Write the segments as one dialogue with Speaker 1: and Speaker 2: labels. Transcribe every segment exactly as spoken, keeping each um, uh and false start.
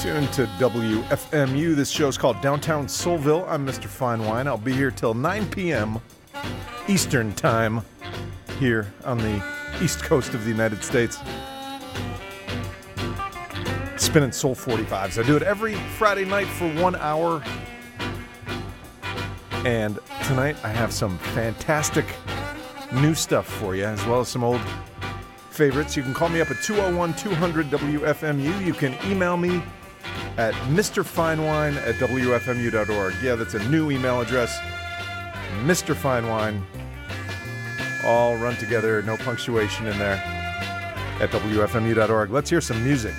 Speaker 1: Tuned to W F M U. This show's called Downtown Soulville. I'm Mister Fine Wine. I'll be here till nine p.m. Eastern Time here on the East Coast of the United States. Spinning Soul forty-fives. I do it every Friday night for one hour. And tonight I have some fantastic new stuff for you, as well as some old favorites. You can call me up at two oh one, two hundred, W F M U. You can email me at Mister Finewine at W F M U dot org. Yeah, that's a new email address. Mister Finewine. All run together, no punctuation in there, at W F M U dot org. Let's hear some music.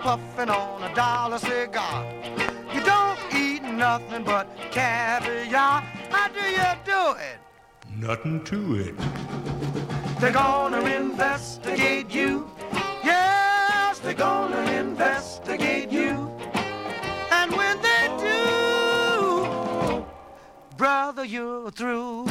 Speaker 2: puffing on a dollar cigar. You don't eat nothing but caviar. How do you do it?
Speaker 3: Nothing to it.
Speaker 2: They're gonna investigate you. Yes, they're gonna investigate you. And when they do, brother, you're through.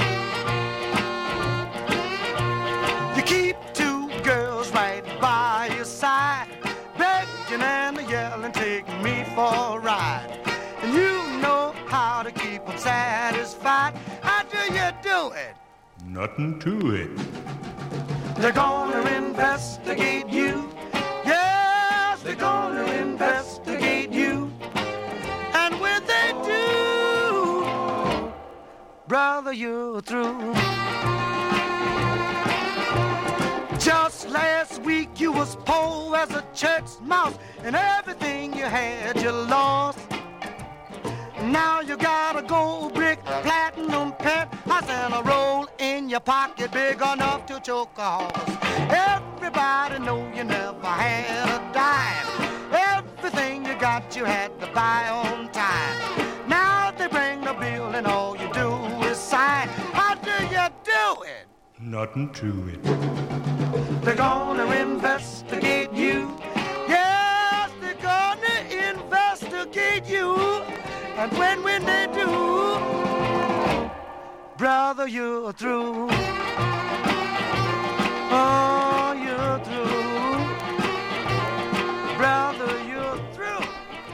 Speaker 2: You keep two girls right by your side, begging and yelling, take me for a ride. And you know how to keep them satisfied. How do you do it?
Speaker 3: Nothing to it.
Speaker 2: They're gonna investigate you. Yes, they're gonna investigate you. And when they do, brother, you're through. Just last week you was poor as a church mouse, and everything you had you lost. Now you got a gold brick, platinum penthouse, and a roll in your pocket big enough to choke a horse. Everybody know you never had a dime. Everything you got you had to buy on time. Now they bring the bill and all you do is sign. How do you do it?
Speaker 3: Nothing to it.
Speaker 2: They're gonna investigate you. Yes, they're gonna investigate you. And when, when they do, brother, you're through. Oh, you're through. Brother, you're through.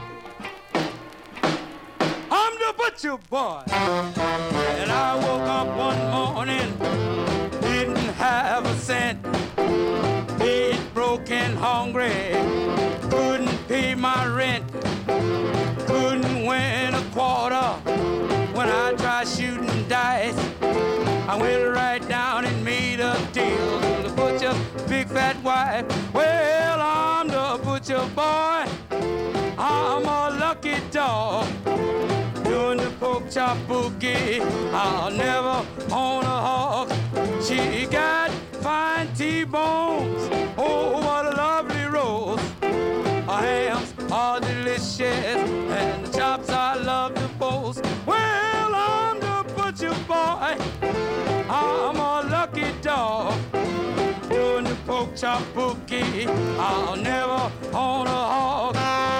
Speaker 4: I'm the butcher boy. And I woke up one morning, didn't have a cent. Paid broken, hungry, couldn't pay my rent. Couldn't win a quarter when I tried shooting dice. I went right down and made a deal with the butcher's big fat wife. Well, I'm the butcher boy. I'm a lucky dog. Doing the pork chop boogie, I'll never own a hog. She got fine T-bones, oh, what a lovely roast. Her hams are delicious, and the chops I love to boast. Well, I'm the butcher boy, I'm a lucky dog. Doing the pork chop boogie, I'll never own a hog.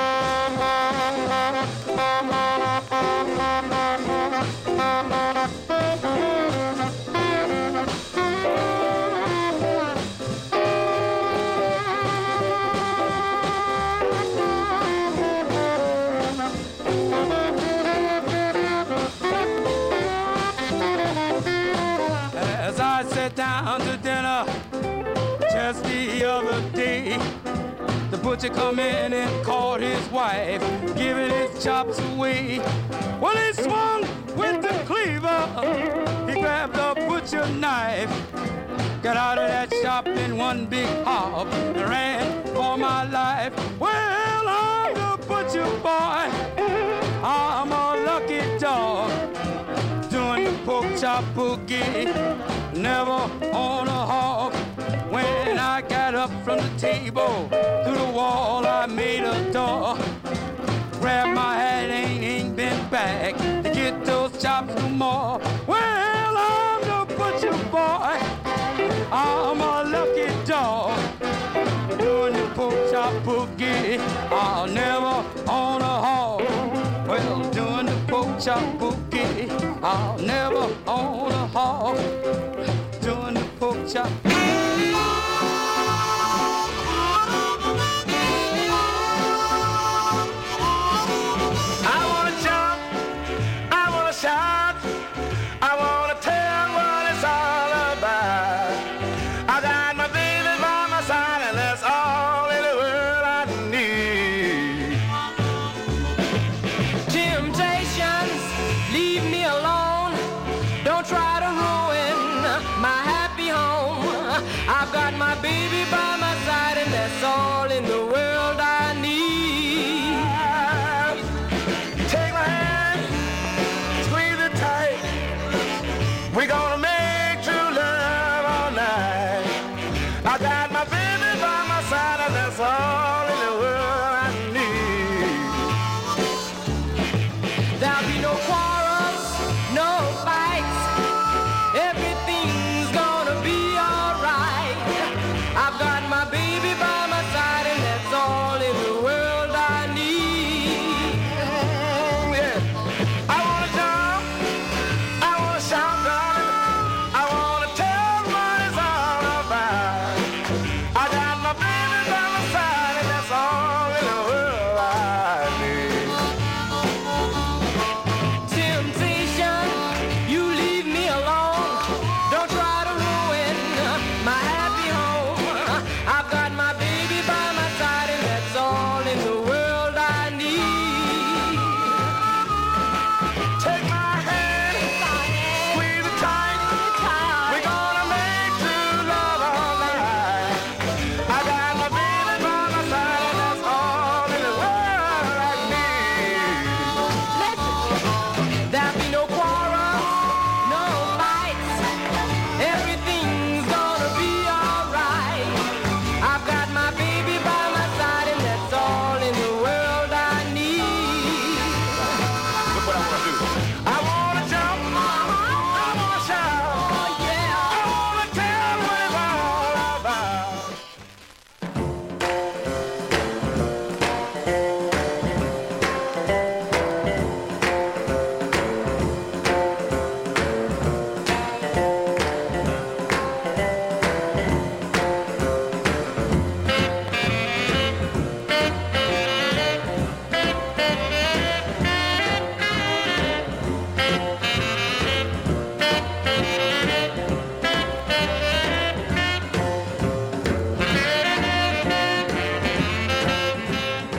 Speaker 4: As I sat down to dinner just the other day, the butcher come in and caught his wife, giving his chops away. Well, he swung with the cleaver, he grabbed a butcher knife, got out of that shop in one big hop, and ran for my life. Well, I'm the butcher boy, I'm a lucky dog, doing the pork chop boogie, never on a hog. When I got up from the table, through the wall I made a door. Grabbed my hat, ain't, ain't been back to get those chops no more. Well, I'm the butcher boy, I'm a lucky dog. Doing the pork chop boogie, I'll never own a hog. Well, doing the pork chop boogie, I'll never own a hog. Doing the pork chop.
Speaker 2: Shout, I wanna tell what it's all about. I got my baby by my side, and that's all in the world I need.
Speaker 5: Temptations, leave me alone. Don't try to ruin my happy home.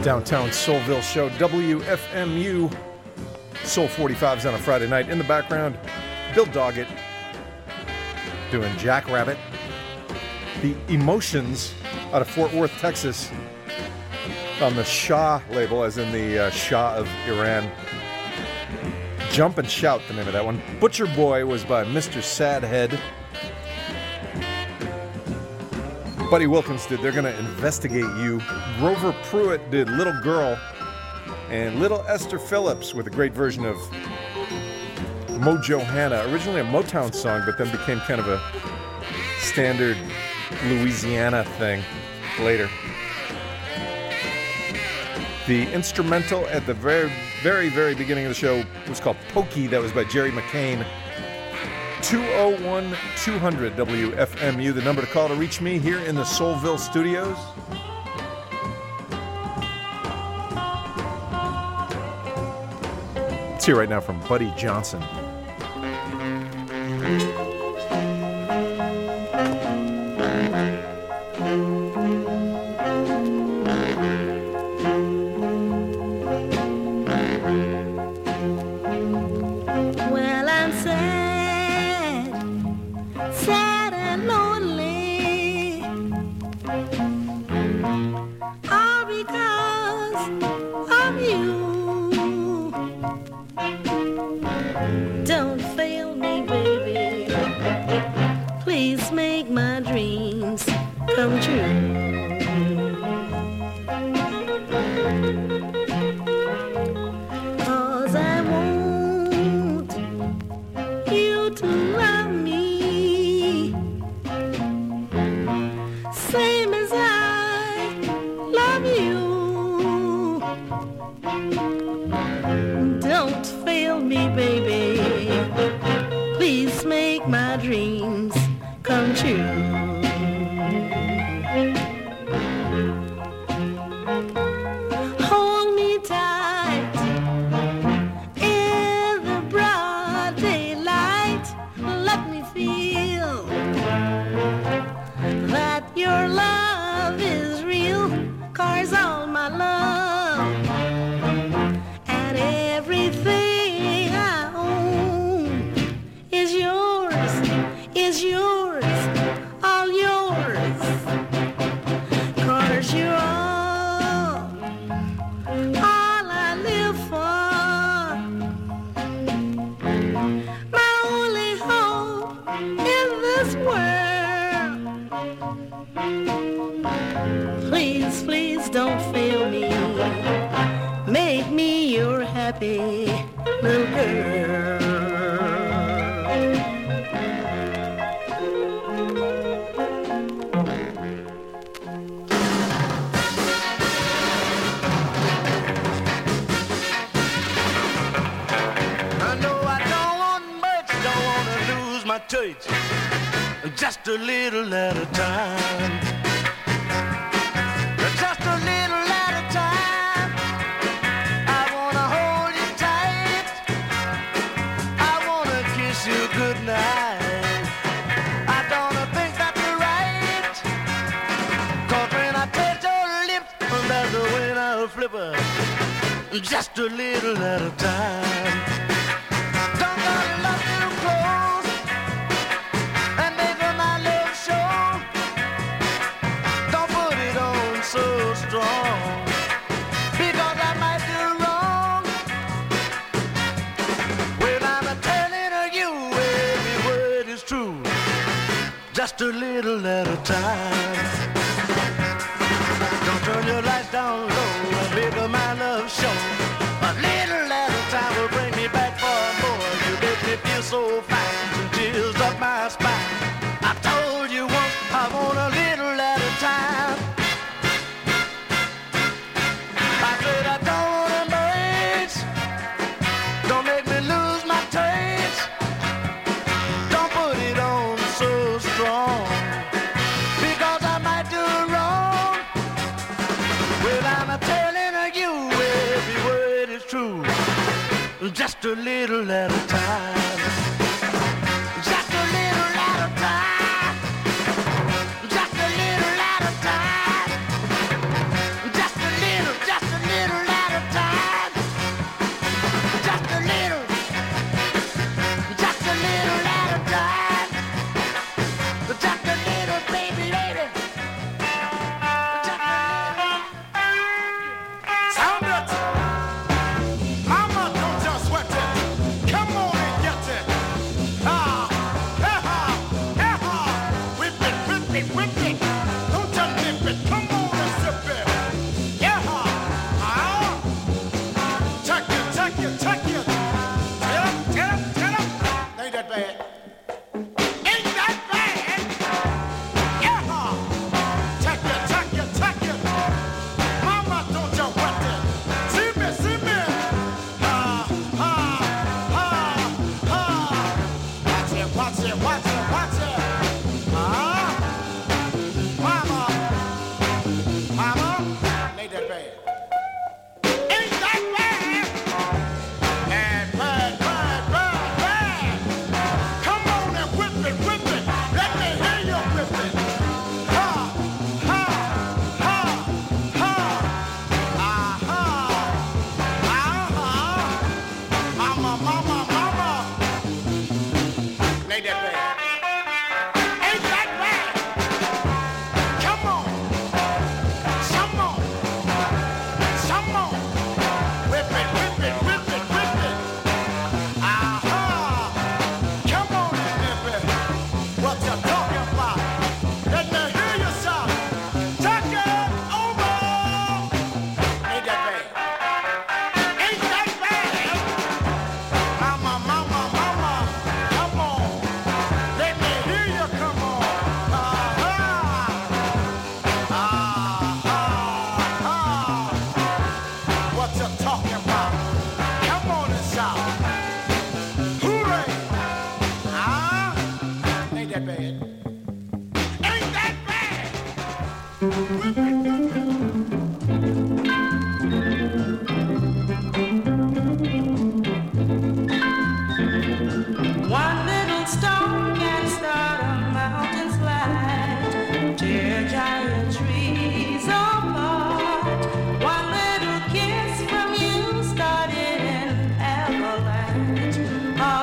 Speaker 1: Downtown Soulville show, W F M U. Soul forty-fives on a Friday night. In the background, Bill Doggett doing Jackrabbit. The Emotions out of Fort Worth, Texas, on the Shah label, as in the uh, Shah of Iran. Jump and Shout, the name of that one. Butcher Boy was by Mister Sadhead. Buddy Wilkins did They're Gonna Investigate You. Grover Pruitt did Little Girl. And Little Esther Phillips with a great version of Mojo Hannah. Originally a Motown song, but then became kind of a standard Louisiana thing later. The instrumental at the very, very, very beginning of the show was called Pokey. That was by Jerry McCain. two oh one two hundred W F M U, the number to call to reach me here in the Soulville studios. Let's hear right now from Buddy Johnson.
Speaker 2: Just a little at a time. Just a little at a time. I wanna hold you tight. I wanna kiss you goodnight. I don't think that you're right. 'Cause when I touch your lips, that's the way I'll flip her. Just a little at a time. Don't gotta love you close. So strong, because I might do wrong. Well, I'm telling you every word is true, just a little at a time. Don't turn your lights down low and make my love show. A little at a time will bring me back for more. You make me feel so fine, some chills up my spine. I told you once I want a little at a time. Just a little at a time. Just a little at a time. Just a little at a time. Just a little, just a Ain't that bad? Ain't that bad? Come on. Some more. Some more. Whip it, whip it, whip it, whip it. Aha. Come on and whip it. What you talking about? Let me hear you shout. Take it over. Ain't that bad? Ain't that bad? Mama, mama, mama. Come on. Let me hear you come on. Aha. Aha. What you talking about? Come on and shout. Hooray. Ah. Ain't that bad? Ain't that bad?
Speaker 5: One little stone can start a mountain slide, tear giant trees apart. One little kiss from you started an avalanche of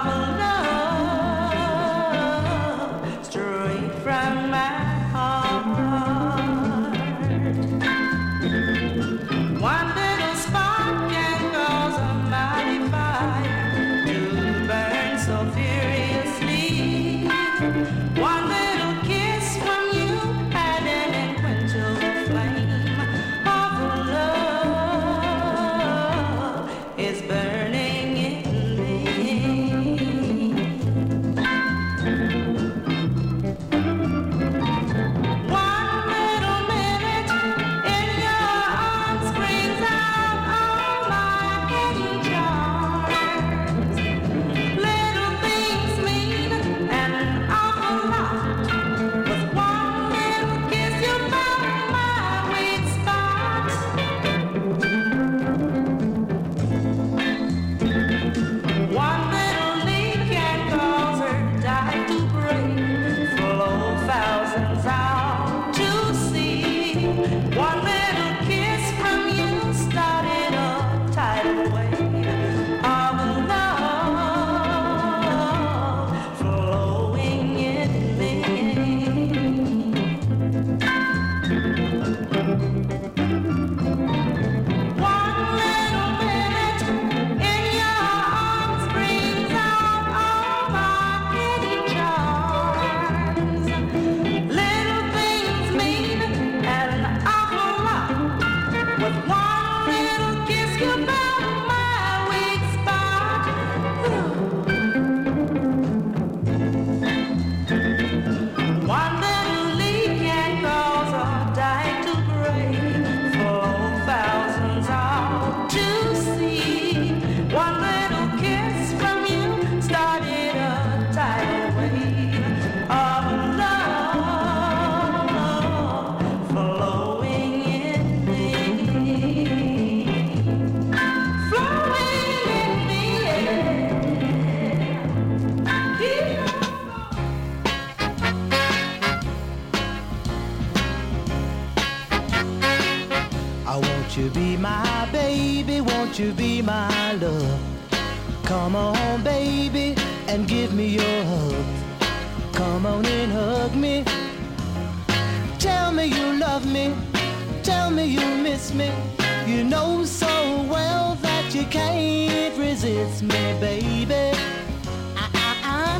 Speaker 5: love straight from my heart. One little spark can cause a mighty fire to burn so furiously. One little kiss from you had an unquenchable flame of love is burning in me. One little minute in your arms brings out all my hidden charms. Little things mean an awful lot. With one little kiss you found my weak spot. One little leaf can cause her dye to break, flow thousands out to sea. One little kiss from you started a tidal wave of love flowing in me. One little minute in your arms brings out all my hidden charms. Little things mean an awful lot. With one little kiss you found my weak spot. One little leaf can cause a dye to break, flow thousands out to sea. One little kiss from you started a tidal wave of love flowing in me, flowing in me.
Speaker 6: I want you be my baby, won't you be my love? Come on, baby, and give me your hug. Come on and hug me. Tell me you love me. Tell me you miss me. You know so well that you can't resist me, baby. Ah, ah, ah.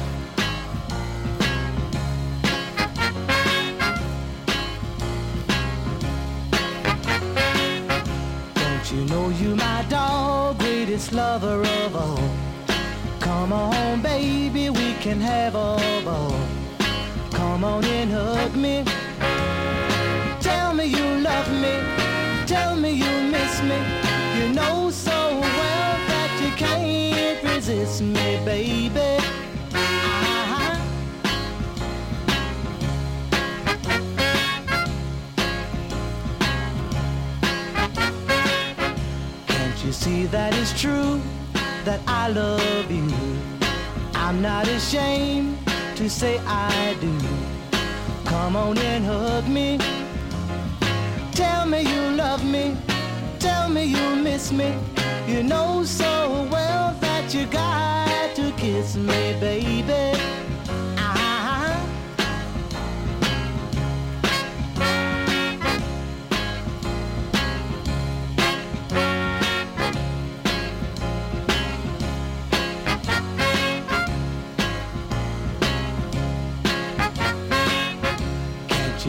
Speaker 6: Don't you know you my dog, greatest lover of all? Come on, baby, we can have a ball. Come on and hug me. Tell me you love me. Tell me you miss me. You know so well that you can't resist me, baby. Ah. Can't you see that it's true that I love you? I'm not ashamed to say I do. Come on and hug me. Tell me you love me. Tell me you miss me. You know so well that you got to kiss me, baby.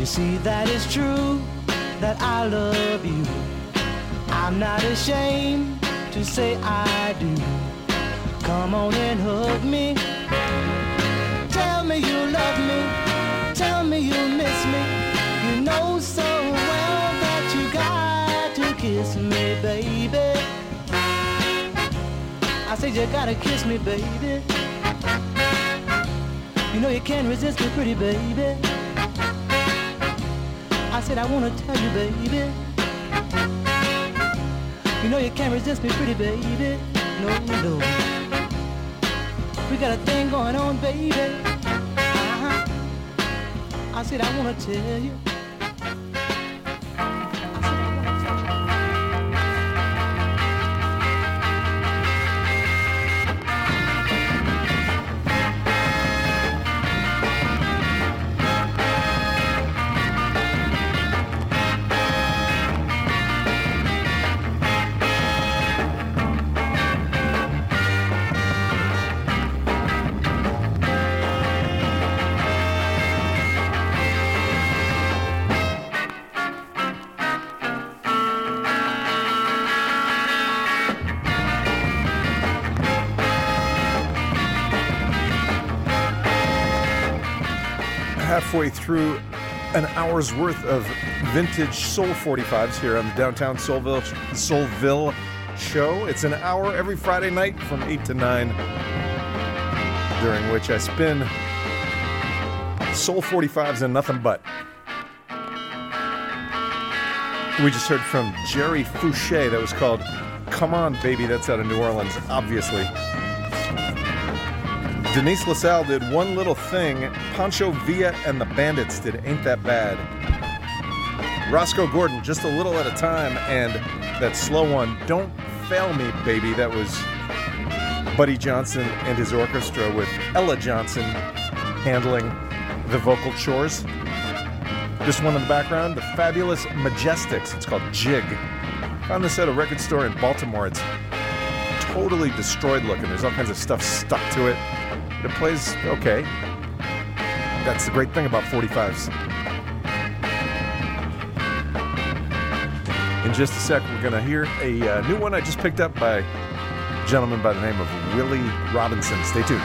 Speaker 6: You see, that is true, that I love you. I'm not ashamed to say I do. Come on and hug me. Tell me you love me. Tell me you miss me. You know so well that you got to kiss me, baby. I said you gotta kiss me, baby. You know you can't resist me, pretty baby. I said I wanna tell you, baby. You know you can't resist me, pretty baby. No, no. We got a thing going on, baby. Uh-huh. I said I wanna tell you.
Speaker 1: Halfway through an hour's worth of vintage Soul forty-fives here on the Downtown Soulville, Soulville Show. It's an hour every Friday night from eight to nine, during which I spin Soul forty-fives and nothing but. We just heard from Jerry Fouché. That was called Come On Baby. That's out of New Orleans, obviously. Denise LaSalle did One Little Thing. Pancho Villa and the Bandits did Ain't That Bad. Roscoe Gordon, Just a Little at a Time, and that slow one, Don't Fail Me, Baby. That was Buddy Johnson and his orchestra with Ella Johnson handling the vocal chores. This one in the background, the Fabulous Majestics. It's called Jig. Found this at a record store in Baltimore. It's totally destroyed looking. There's all kinds of stuff stuck to it. It plays okay. That's the great thing about forty-fives. In just a sec, we're going to hear a uh, new one I just picked up by a gentleman by the name of Willie Robinson. Stay tuned.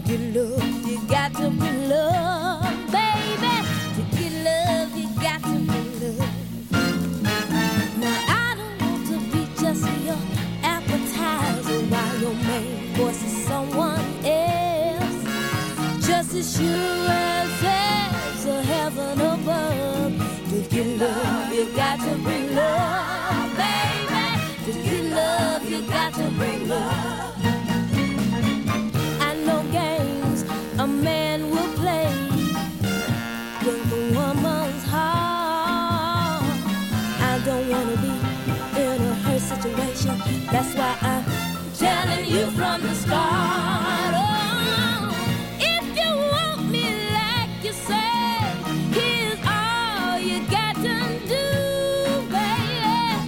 Speaker 7: get love, you got to bring love, baby. To get love, you got to bring love. Now I don't want to be just your appetizer while your main course is someone else. Just as sure as there's a heaven above. To get love, you got to bring love, baby. To get love, you got to bring love. I know games a man will play with the woman's heart. I don't want to be in a hurt situation. That's why I'm telling you from the start. Oh, if you want me like you say, here's all you got to do, baby.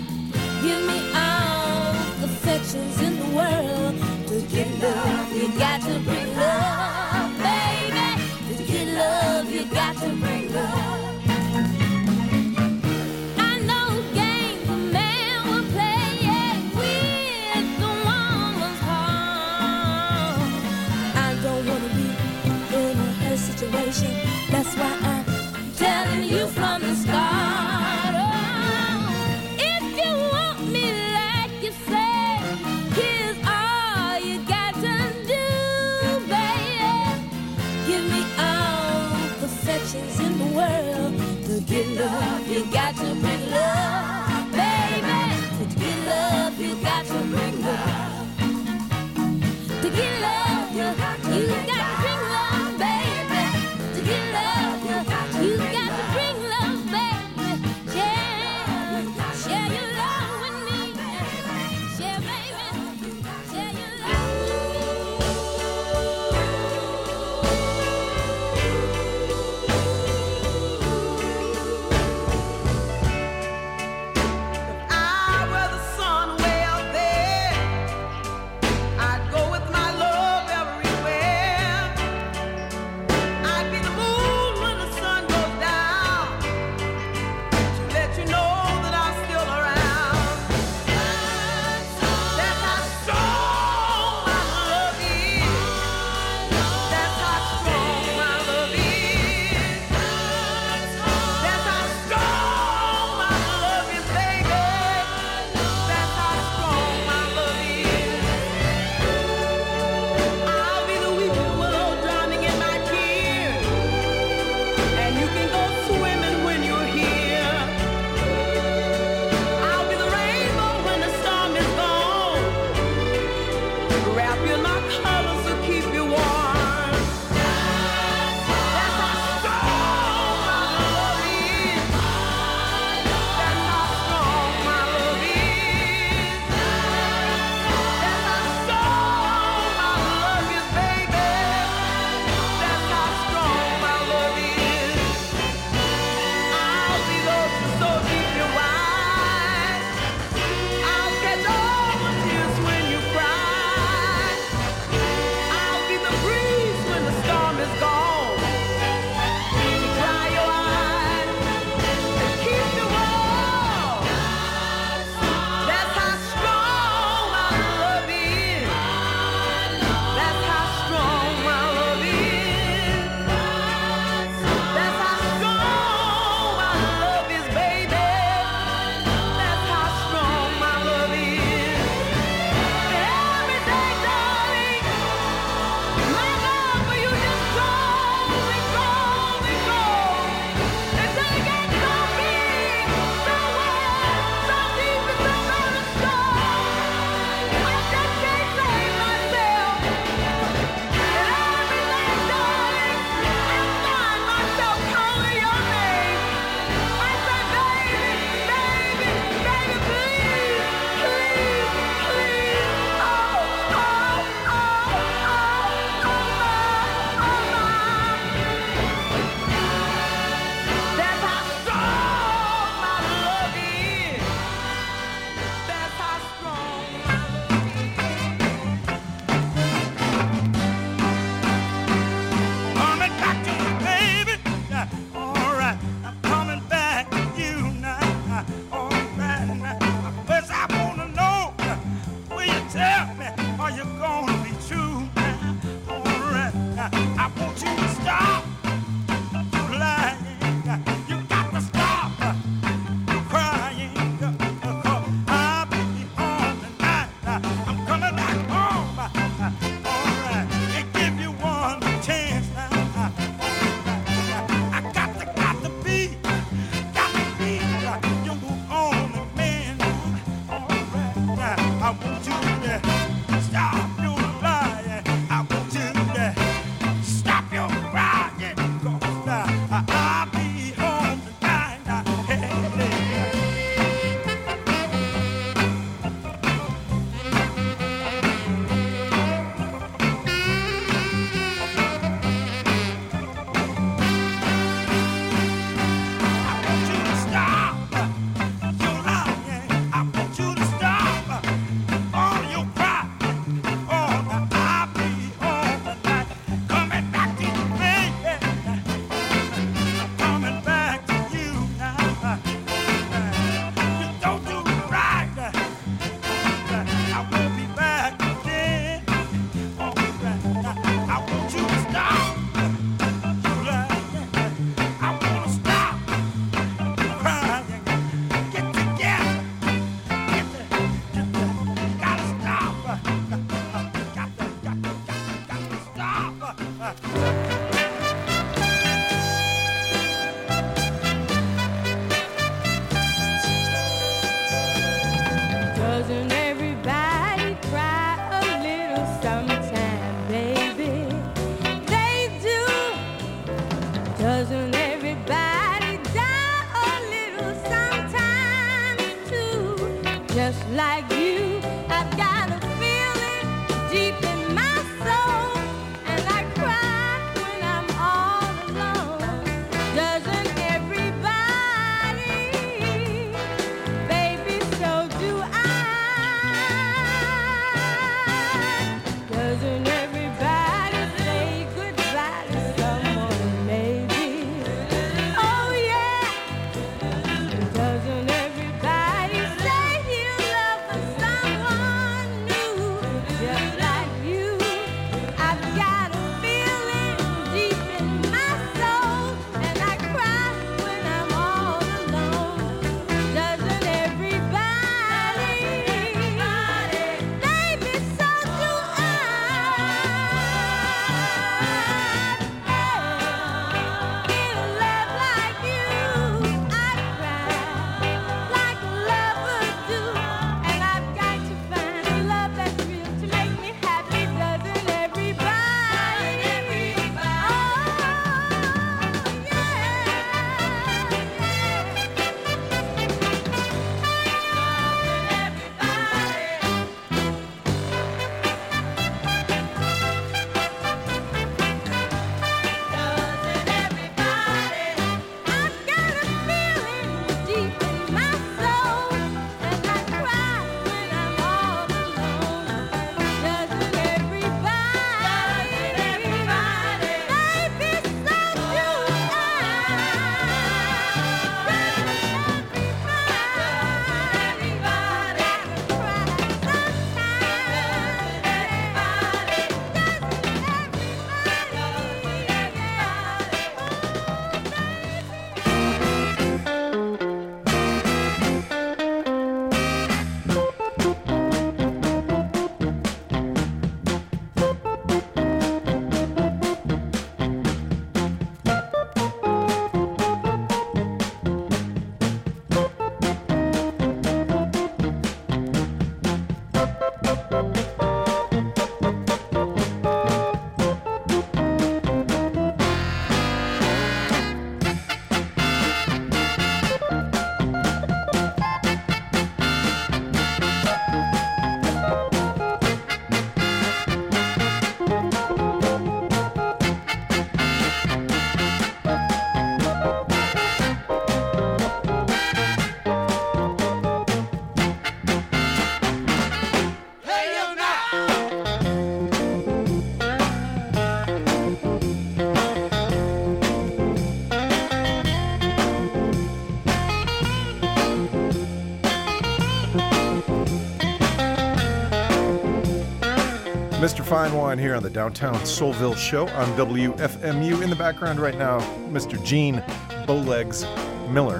Speaker 1: Mister Fine Wine here on the Downtown Soulville Show on W F M U. In the background right now, Mister Gene Bowlegs Miller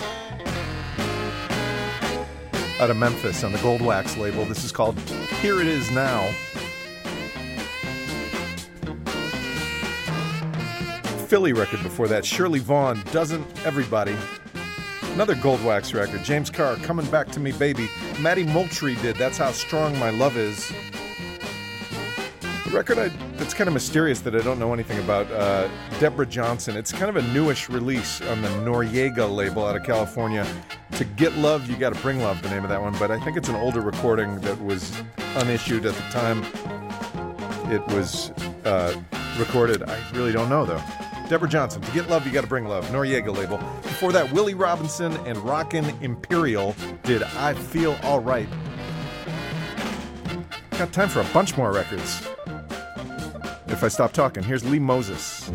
Speaker 1: out of Memphis on the Gold Wax label. This is called Here It Is Now. Philly record before that, Shirley Vaughn, Doesn't Everybody. Another Gold Wax record. James Carr, Coming Back to Me, Baby. Matty Moultrie did That's How Strong My Love Is. The record I, that's kind of mysterious that I don't know anything about, uh, Deborah Johnson. It's kind of a newish release on the Noriega label out of California. To Get Love, You Gotta Bring Love, the name of that one. But I think it's an older recording that was unissued at the time it was uh, recorded. I really don't know, though. Deborah Johnson, To Get Love, You Gotta Bring Love, Noriega label. Before that, Willie Robinson and Rockin' Imperial did I Feel Alright. Got time for a bunch more records. If I stop talking, here's Lee Moses.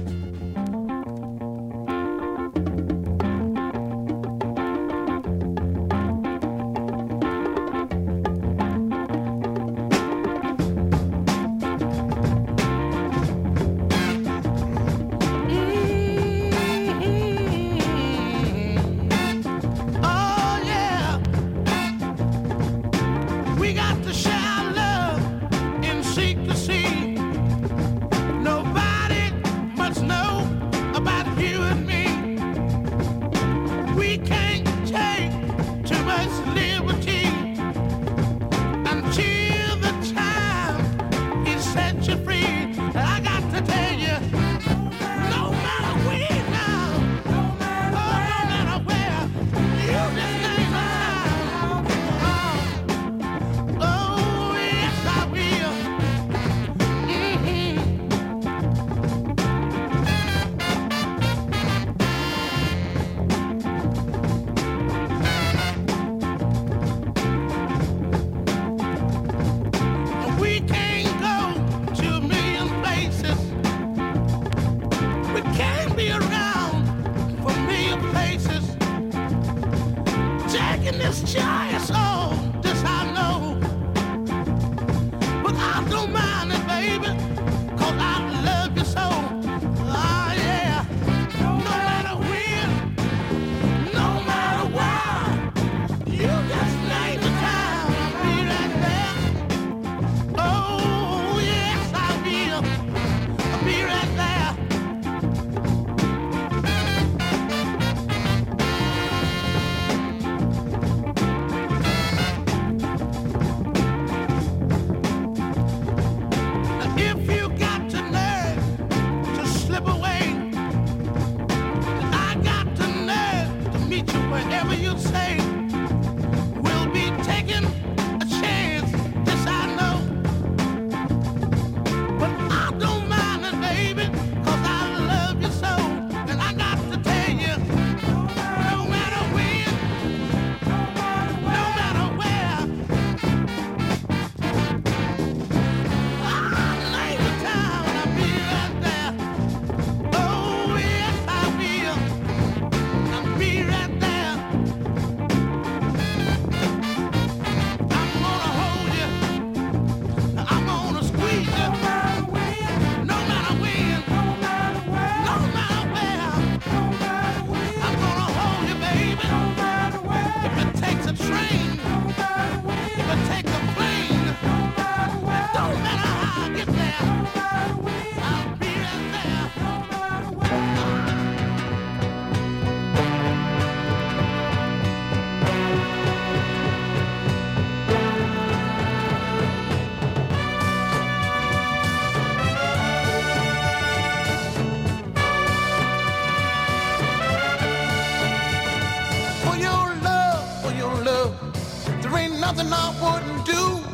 Speaker 8: nothing I wouldn't do.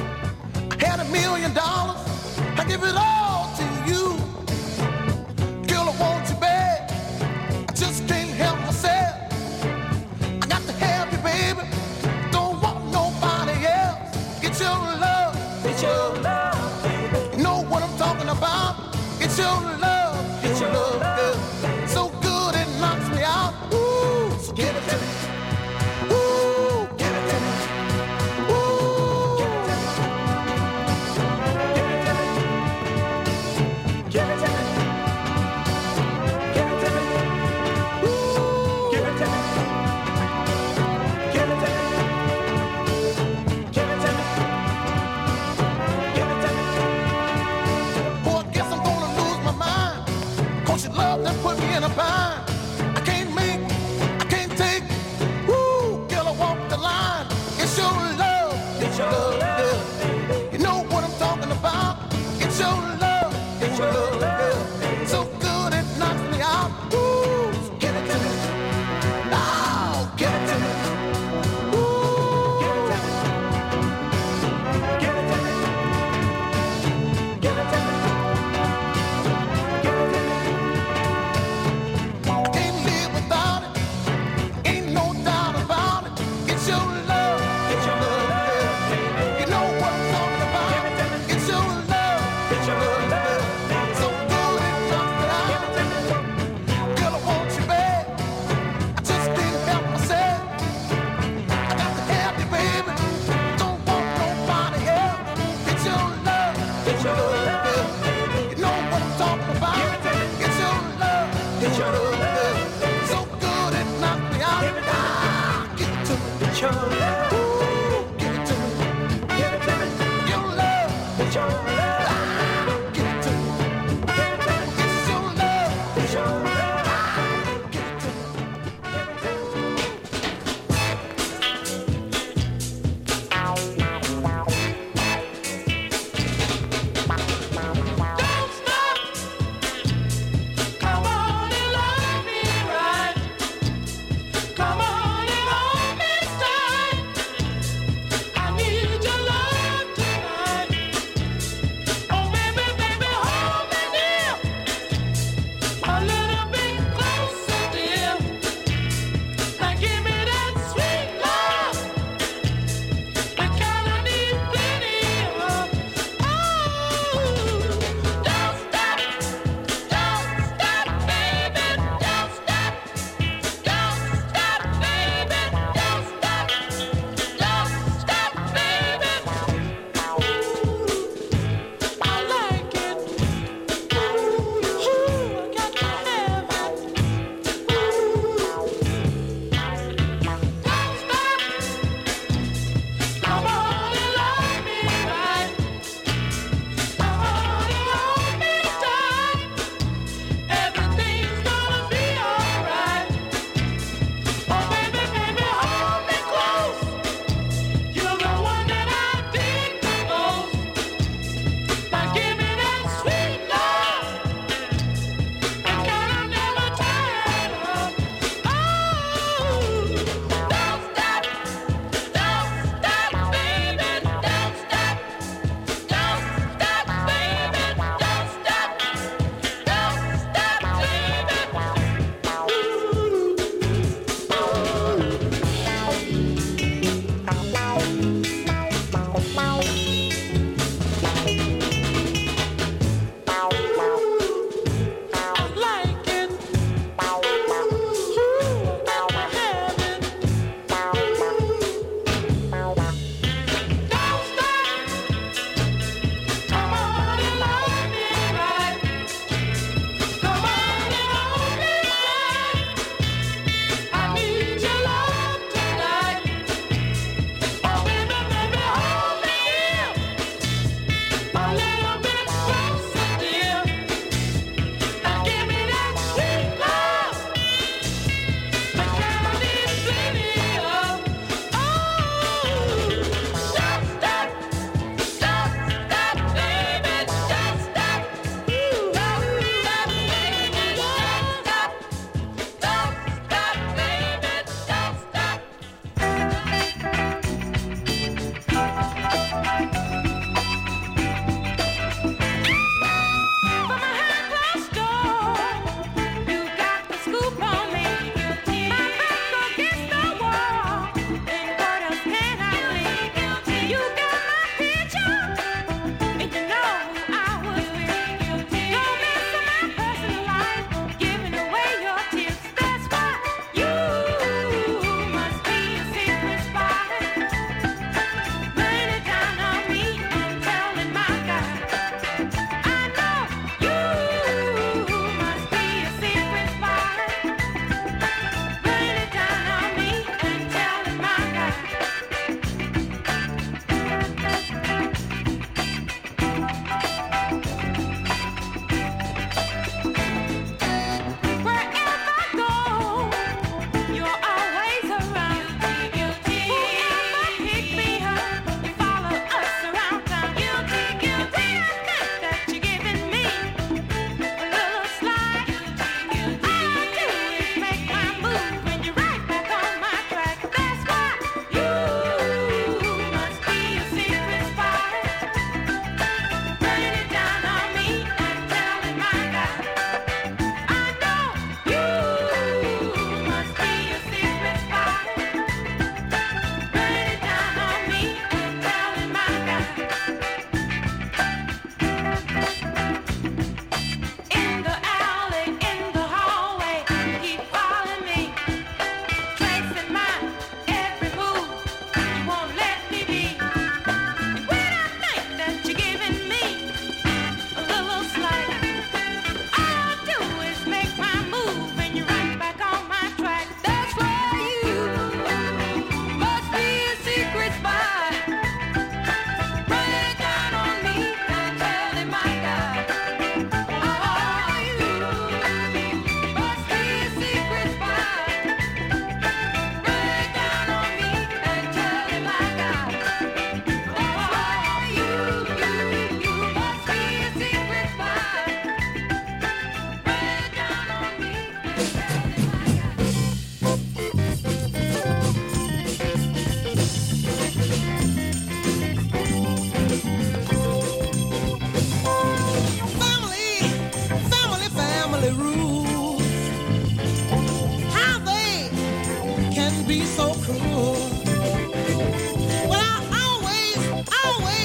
Speaker 8: I had a million dollars, I give it all to you. Girl, I want you bad, I just can't help myself. I got to have you, baby, don't want nobody else. Get your love, get your love, baby. You know what I'm talking about? Get your love, get your love, girl. So good it knocks me out. Ooh, so give it to me. Love them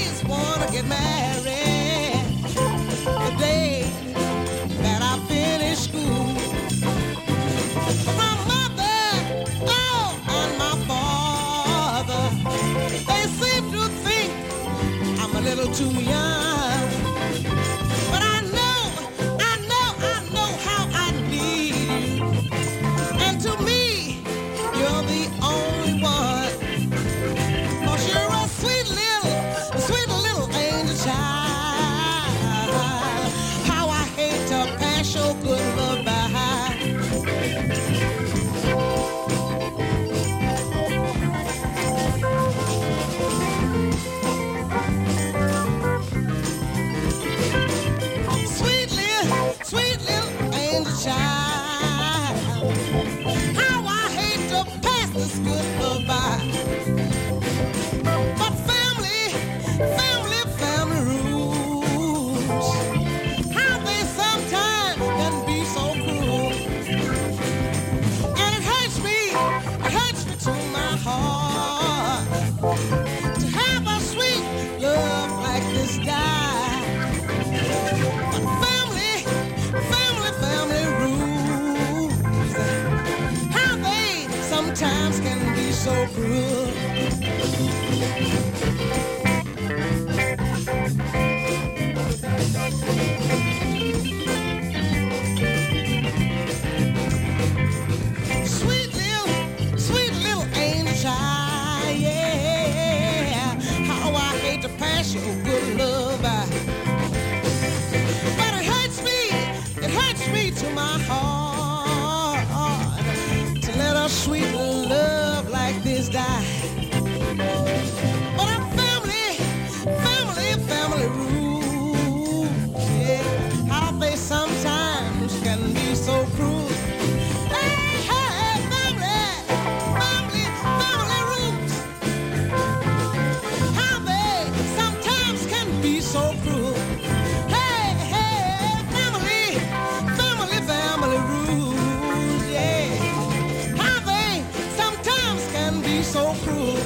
Speaker 6: always wanna get married the day that I finish school. My mother, oh, and my father, they seem to think I'm a little too young. But I know, I know, I know how I need you. And to me, you're the only one. 'Cause you're a sweet little, sweet little angel child. How I hate to pass your good love by. Sweet little, sweet little angel child. How I hate to pass this good love by. But family, family, family rules. How they sometimes can be so cruel. And it hurts me, it hurts me to my heart to have a sweet love like this die. But family, family, family rules. How they sometimes can be so cruel. Sweet little, sweet little angel child, yeah. How I hate to pass your good love by. But it hurts me, it hurts me to my heart to let a sweet love like this die. But our family, family, family rules, yeah. How they sometimes can be so cruel. Hey, hey, family, family, family rules. How they sometimes can be so cruel. Hey, hey, family, family, family rules, yeah. How they sometimes can be so cruel.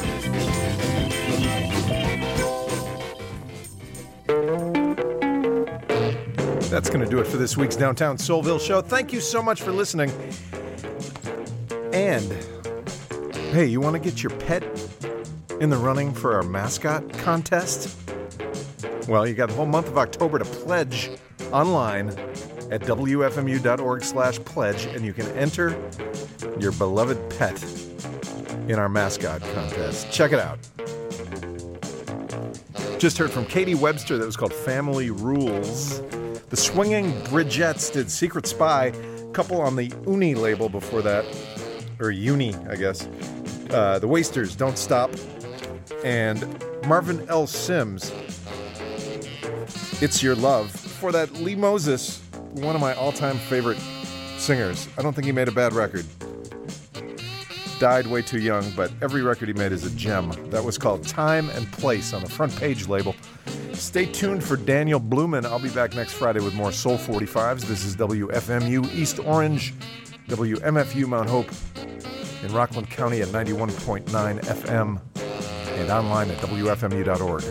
Speaker 1: That's going to do it for this week's Downtown Soulville show. Thank you so much for listening. And, hey, you want to get your pet in the running for our mascot contest? Well, you got the whole month of October to pledge online at W F M U dot org slash pledge, and you can enter your beloved pet in our mascot contest. Check it out. Just heard from Katie Webster. That was called Family Rules. The Swinging Bridgettes did Secret Spy. Couple on the Uni label before that. Or Uni, I guess. Uh, the Wasters, Don't Stop. And Marvin L. Sims, It's Your Love. Before that, Lee Moses, one of my all-time favorite singers. I don't think he made a bad record. Died way too young, but every record he made is a gem. That was called Time and Place on the Front Page label. Stay tuned for Daniel Blumen. I'll be back next Friday with more Soul forty-fives. This is W F M U East Orange, W M F U Mount Hope in Rockland County at ninety-one point nine F M and online at W F M U dot org.